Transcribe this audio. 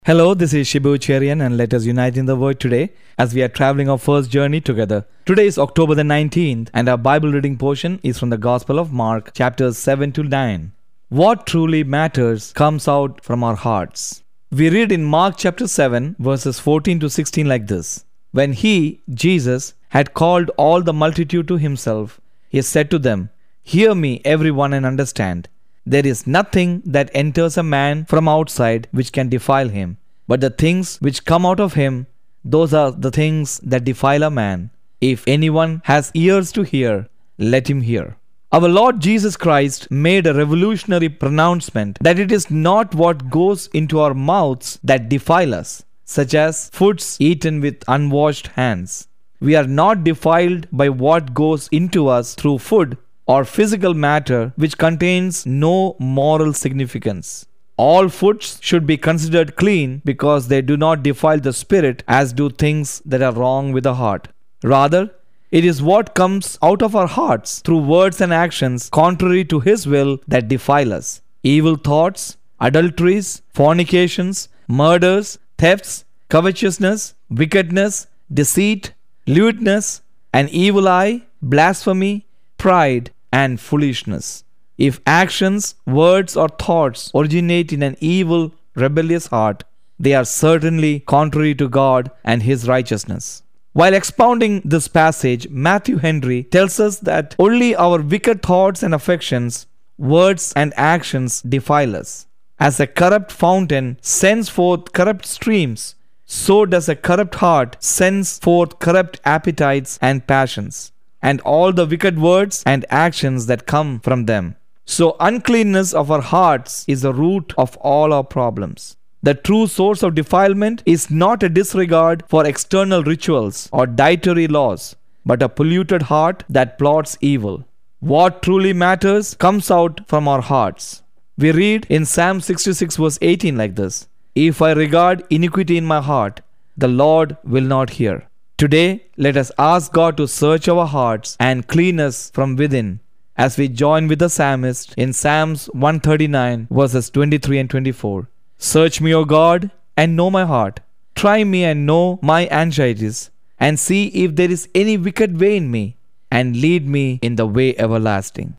Hello, this is Shibu Cherian and let us unite in the word today as we are traveling our first journey together. Today is October the 19th and our Bible reading portion is from the Gospel of Mark, chapters 7 to 9. What truly matters comes out from our hearts. We read in Mark chapter 7 verses 14 to 16 like this. When he, Jesus, had called all the multitude to himself, he said to them, "Hear me, everyone, and understand. There is nothing that enters a man from outside which can defile him, but the things which come out of him, those are the things that defile a man. If anyone has ears to hear, let him hear." Our Lord Jesus Christ made a revolutionary pronouncement that it is not what goes into our mouths that defile us, such as foods eaten with unwashed hands. We are not defiled by what goes into us through food or physical matter which contains no moral significance. All foods should be considered clean because they do not defile the spirit as do things that are wrong with the heart. Rather, it is what comes out of our hearts through words and actions contrary to His will that defile us. Evil thoughts, adulteries, fornications, murders, thefts, covetousness, wickedness, deceit, lewdness, an evil eye, blasphemy, pride, and foolishness. If actions, words, or thoughts originate in an evil, rebellious heart, they are certainly contrary to God and His righteousness. While expounding this passage, Matthew Henry tells us that only our wicked thoughts and affections, words, and actions defile us. As a corrupt fountain sends forth corrupt streams, so does a corrupt heart send forth corrupt appetites and passions, and all the wicked words and actions that come from them. So uncleanness of our hearts is the root of all our problems. The true source of defilement is not a disregard for external rituals or dietary laws, but a polluted heart that plots evil. What truly matters comes out from our hearts. We read in Psalm 66 verse 18 like this, "If I regard iniquity in my heart, the Lord will not hear." Today, let us ask God to search our hearts and clean us from within as we join with the psalmist in Psalms 139 verses 23 and 24. "Search me, O God, and know my heart. Try me and know my anxieties, and see if there is any wicked way in me, and lead me in the way everlasting."